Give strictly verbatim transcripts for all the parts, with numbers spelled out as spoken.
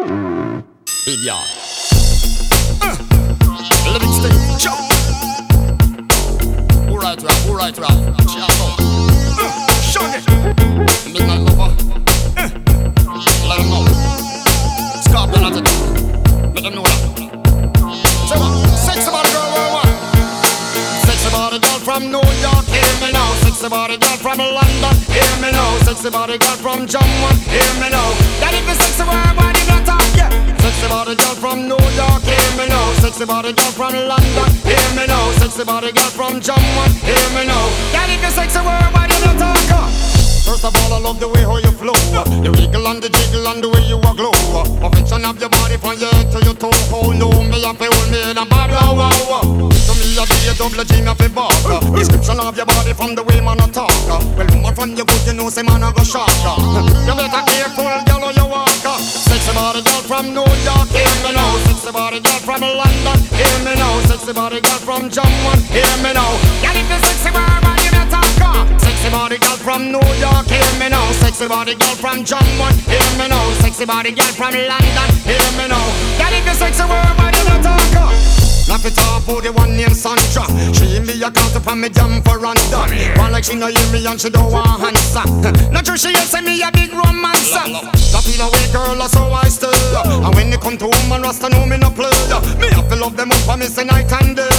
Big yard. Uh, Livingston, jump. Alright, rap, alright, rap. Shout out. Uh, Shug it. Midnight lover. Uh, let them know. Scorpion at the door. Let them know that. Say what? Sexy body girl worldwide. Sexy body girl from New York, hear me now. Sexy body girl from London, hear me now. Sexy body girl from Jamaica, hear me now. That if it's sexy worldwide, you got talk, yeah. Sexy body girl from New York, hear me now. Sexy body girl from London, hear me now. Sexy body girl from Jamaica, hear me now. That if it's sexy worldwide, you got talk. First of all, I love the way how you flow. You wiggle and the jiggle and the way you a glow. Perfection of your body from your head to your toe. Hold on, me up, hold me and blah blah wow. To me, I be a double G, me fi bark. Description of your body from the way man a talk. Well, woman from your good, you know say man a go shark. You better careful, girl, how you walk. Sexy body girl from New York, hear me now. Sexy body girl from London, hear me now. Sexy body girl from Jamaica, hear me now. Girl, if you sexy world, you better talk. Sexy body girl from New York, hear me now. Sexy body girl from Jamaica, hear me now. Sexy body girl from London, hear me now. Girl, if you sexy world, you better talk. Knock it off for the one named Sandra. She in me a count up on me jam for Randa. One like she no hear me and she don't want answer. Not true she say me a big romancer. That feel away girl, that's how I stay. And when it come to woman, Rasta know me no play. Me have to love them up for me say night and day.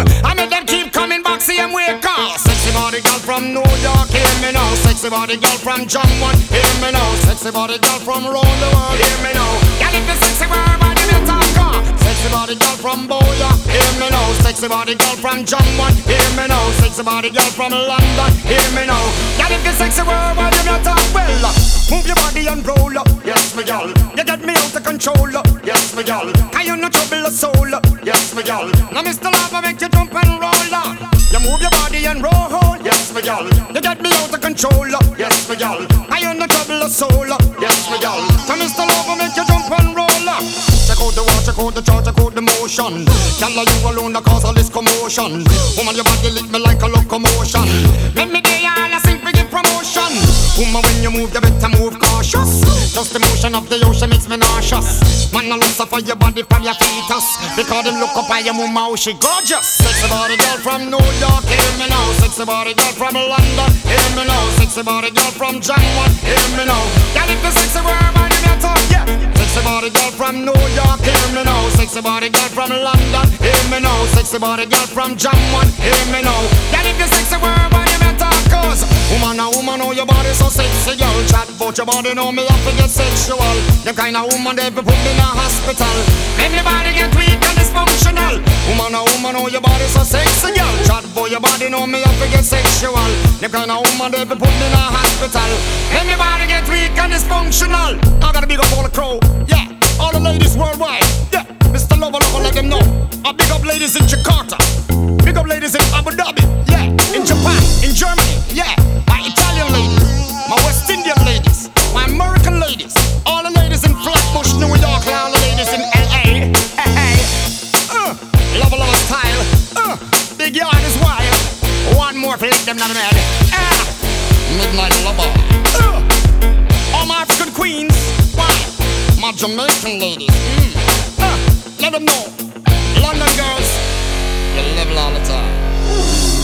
I make them keep coming back, see them wake up. Sexy body girl from New York, hear me now. Sexy body girl from Jamaica, hear me now. Sexy body girl from round the world, hear me now. Girl, if the sexy world, body me talk. Sexy body girl from Boya, hear me now. Sexy body girl from Jamaica, hear me now. Sexy body girl from London, hear me now. Girl, if the sexy world, body me talk well. Move your body and roll up, yes me girl. You get me out of control, yes me girl. Can you no trouble a soul, yes me girl. Now Mister Lava make you jump and roll up. You move your body and roll, yes me girl. You get me out of control, yes me girl. Can you no trouble a soul, yes me girl. Now Mister Lava make you jump and roll up. Check out the watch, check out the chart, check out the motion. Girl, you alone that cause all this commotion. Woman, your body lick me like a locomotion. Make me day all I sing for give promotion. Woman, when you move, you better move cautious. Just the motion of the ocean makes me nauseous. Man, I look for your body from your fetus. Because them look up at your mama, how she gorgeous. Sexy body girl from New York, hear me now. Sexy body girl from London, hear me now. Sexy body girl from Jamaica, hear me now. Girl, if the sexy world, man, you better talk, yeah. Sexy body girl from New York, hear me now. Sexy body girl from London, hear me now. Sexy body girl from Jamaica, hear me now. Girl, if the sexy world, man, you better talk. Cause woman, a woman, know your body so sexy, girl. Chat about your body, know me have to get sexual. The kind of woman that be put me in a hospital. Everybody get weak and dysfunctional. Woman, a woman, know your body so sexy, girl. Chat about your body, know me have to get sexual. The kind of woman that be put me in a hospital. Everybody get weak and dysfunctional. I gotta big up all the crow, yeah. All the ladies worldwide, yeah. Mister Lover, Lover, let them know. I big up ladies in Jakarta. Big up ladies in Abu Dhabi, yeah. In Japan, in Germany, yeah. My Italian ladies, my West Indian ladies, my American ladies. All the ladies in Flatbush, New York, and all the ladies in L A. Hey, hey. Uh, Lover, Lover style. Uh, big yard is wild. One more for let them know the head. Ah, Midnight Lover. Uh, all my African queens, why? My Jamaican ladies, mm. uh, let them know. London girls, you live all the time.